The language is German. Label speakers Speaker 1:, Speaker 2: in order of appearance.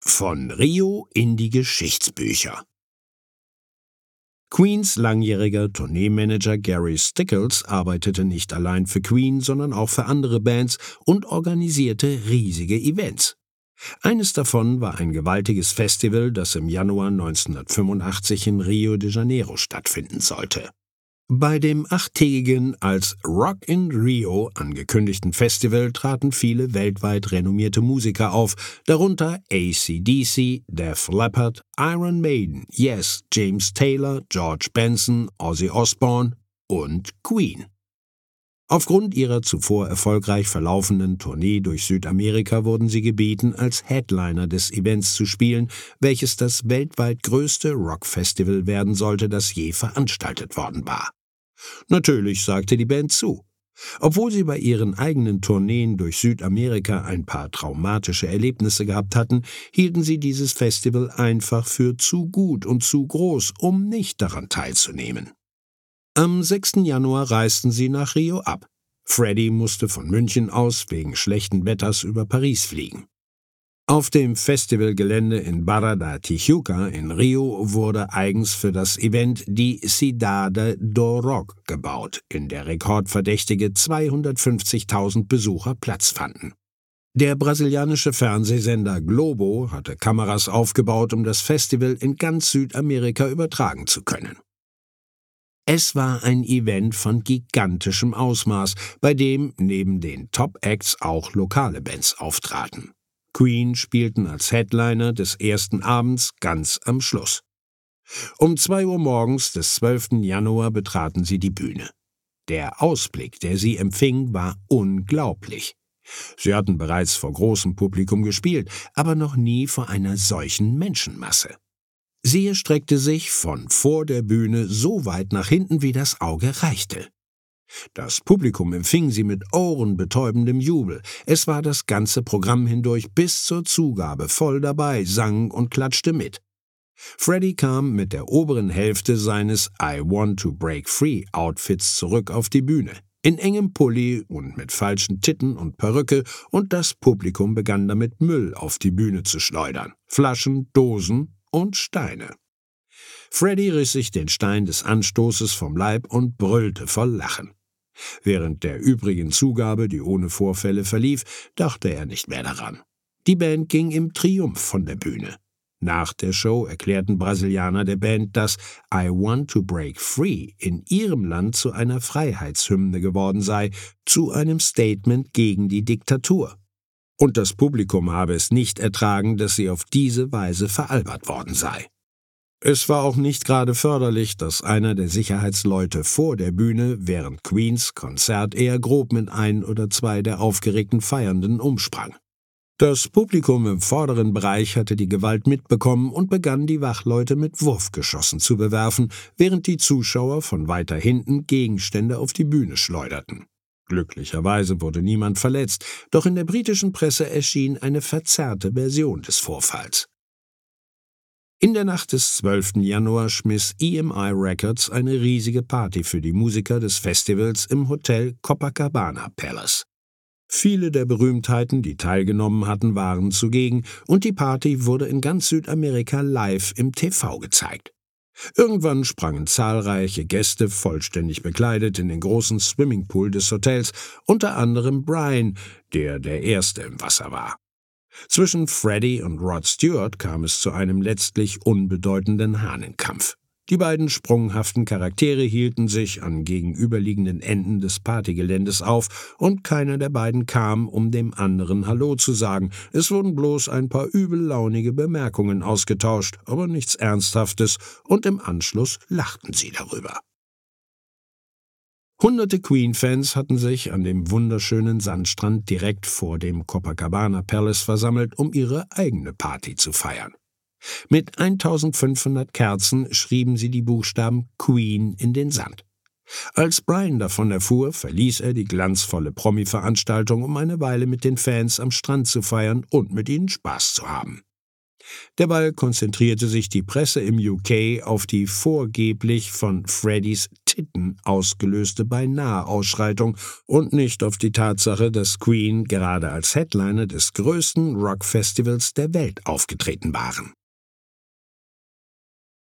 Speaker 1: Von Rio in die Geschichtsbücher. Queens langjähriger Tourneemanager Gary Stickles arbeitete nicht allein für Queen, sondern auch für andere Bands und organisierte riesige Events. Eines davon war ein gewaltiges Festival, das im Januar 1985 in Rio de Janeiro stattfinden sollte. Bei dem achttägigen als Rock in Rio angekündigten Festival traten viele weltweit renommierte Musiker auf, darunter AC/DC, Def Leppard, Iron Maiden, Yes, James Taylor, George Benson, Ozzy Osbourne und Queen. Aufgrund ihrer zuvor erfolgreich verlaufenden Tournee durch Südamerika wurden sie gebeten, als Headliner des Events zu spielen, welches das weltweit größte Rockfestival werden sollte, das je veranstaltet worden war. Natürlich sagte die Band zu. Obwohl sie bei ihren eigenen Tourneen durch Südamerika ein paar traumatische Erlebnisse gehabt hatten, hielten sie dieses Festival einfach für zu gut und zu groß, um nicht daran teilzunehmen. Am 6. Januar reisten sie nach Rio ab. Freddie musste von München aus wegen schlechten Wetters über Paris fliegen. Auf dem Festivalgelände in Barra da Tijuca in Rio wurde eigens für das Event die Cidade do Rock gebaut, in der rekordverdächtige 250.000 Besucher Platz fanden. Der brasilianische Fernsehsender Globo hatte Kameras aufgebaut, um das Festival in ganz Südamerika übertragen zu können. Es war ein Event von gigantischem Ausmaß, bei dem neben den Top-Acts auch lokale Bands auftraten. Queen spielten als Headliner des ersten Abends ganz am Schluss. Um 2 Uhr morgens des 12. Januar betraten sie die Bühne. Der Ausblick, der sie empfing, war unglaublich. Sie hatten bereits vor großem Publikum gespielt, aber noch nie vor einer solchen Menschenmasse. Sie erstreckte sich von vor der Bühne so weit nach hinten, wie das Auge reichte. Das Publikum empfing sie mit ohrenbetäubendem Jubel. Es war das ganze Programm hindurch bis zur Zugabe voll dabei, sang und klatschte mit. Freddie kam mit der oberen Hälfte seines I Want to Break Free Outfits zurück auf die Bühne, in engem Pulli und mit falschen Titten und Perücke, und das Publikum begann damit Müll auf die Bühne zu schleudern, Flaschen, Dosen und Steine. Freddie riss sich den Stein des Anstoßes vom Leib und brüllte voll Lachen. Während der übrigen Zugabe, die ohne Vorfälle verlief, dachte er nicht mehr daran. Die Band ging im Triumph von der Bühne. Nach der Show erklärten Brasilianer der Band, dass I Want to Break Free in ihrem Land zu einer Freiheitshymne geworden sei, zu einem Statement gegen die Diktatur. Und das Publikum habe es nicht ertragen, dass sie auf diese Weise veralbert worden sei. Es war auch nicht gerade förderlich, dass einer der Sicherheitsleute vor der Bühne während Queens Konzert eher grob mit 1 oder 2 der aufgeregten Feiernden umsprang. Das Publikum im vorderen Bereich hatte die Gewalt mitbekommen und begann die Wachleute mit Wurfgeschossen zu bewerfen, während die Zuschauer von weiter hinten Gegenstände auf die Bühne schleuderten. Glücklicherweise wurde niemand verletzt, doch in der britischen Presse erschien eine verzerrte Version des Vorfalls. In der Nacht des 12. Januar schmiss EMI Records eine riesige Party für die Musiker des Festivals im Hotel Copacabana Palace. Viele der Berühmtheiten, die teilgenommen hatten, waren zugegen, und die Party wurde in ganz Südamerika live im TV gezeigt. Irgendwann sprangen zahlreiche Gäste vollständig bekleidet in den großen Swimmingpool des Hotels, unter anderem Brian, der Erste im Wasser war. Zwischen Freddie und Rod Stewart kam es zu einem letztlich unbedeutenden Hahnenkampf. Die beiden sprunghaften Charaktere hielten sich an gegenüberliegenden Enden des Partygeländes auf, und keiner der beiden kam, um dem anderen Hallo zu sagen. Es wurden bloß ein paar übellaunige Bemerkungen ausgetauscht, aber nichts Ernsthaftes, und im Anschluss lachten sie darüber. Hunderte Queen-Fans hatten sich an dem wunderschönen Sandstrand direkt vor dem Copacabana Palace versammelt, um ihre eigene Party zu feiern. Mit 1500 Kerzen schrieben sie die Buchstaben Queen in den Sand. Als Brian davon erfuhr, verließ er die glanzvolle Promi-Veranstaltung, um eine Weile mit den Fans am Strand zu feiern und mit ihnen Spaß zu haben. Derweil konzentrierte sich die Presse im UK auf die vorgeblich von Freddys Titten ausgelöste Beinahe-Ausschreitung und nicht auf die Tatsache, dass Queen gerade als Headliner des größten Rockfestivals der Welt aufgetreten waren.